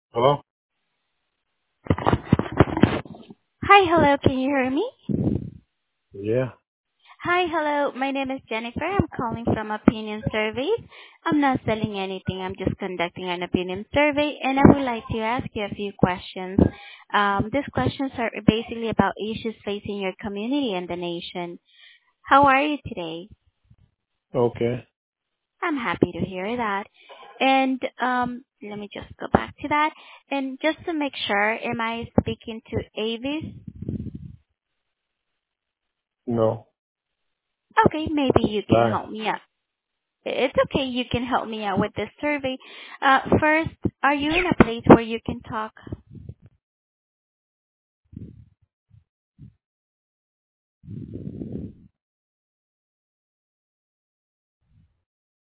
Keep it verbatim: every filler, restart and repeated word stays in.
Hello? Hi, hello, can you hear me? Yeah. Hi, hello, my name is Jennifer. I'm calling from Opinion Surveys. I'm not selling anything. I'm just conducting an opinion survey, and I would like to ask you a few questions. Um, these questions are basically about issues facing your community and the nation. How are you today? Okay. I'm happy to hear that. And um, let me just go back to that. And just to make sure, am I speaking to Avis? No. Okay, maybe you can Lie. help me out. It's okay. You can help me out with this survey. Uh, first, are you in a place where you can talk?